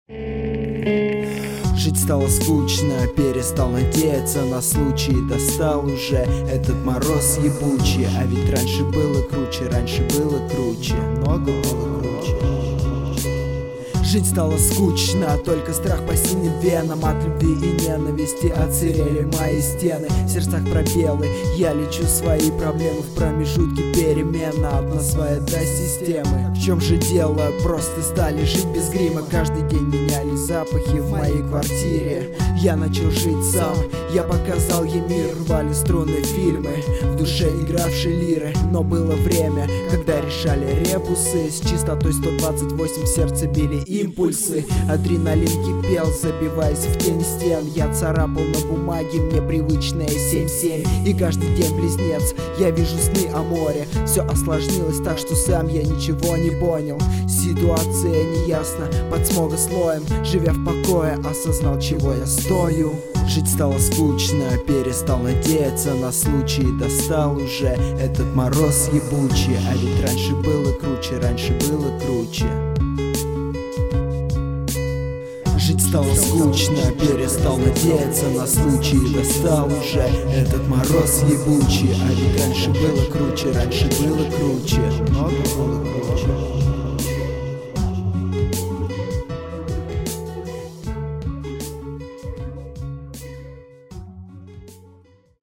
Жить стало скучно, перестал надеяться на случай. Достал уже этот мороз ебучий. А ведь раньше было круче, много было круче. Жить стало скучно, только страх по синим венам. От любви и ненависти отсырели мои стены. В сердцах пробелы, я лечу свои проблемы. В промежутке перемена, одна своя до системы. В чем же дело? Просто стали жить без грима. Каждый день меняли запахи в моей квартире. Я начал жить сам, я показал ей мир. Рвали струны фильмы, в душе игравшие лиры. Но было время, когда решали ребусы. С частотой 128 в сердце били импульсы. Адреналин кипел, забиваясь в тень стен. Я царапал на бумаге мне привычное 7-7. И каждый день близнец, я вижу сны о море. Все осложнилось так, что сам я ничего не понял. Ситуация неясна, под смогослоем. Живя в покое, осознал, чего я стою. Жить стало скучно, перестал надеяться на случай. Достал уже этот мороз ебучий. А ведь раньше было круче. Жить стало скучно, перестал надеяться на случай. Достал уже этот мороз ебучий. А ведь раньше было круче, много было круче.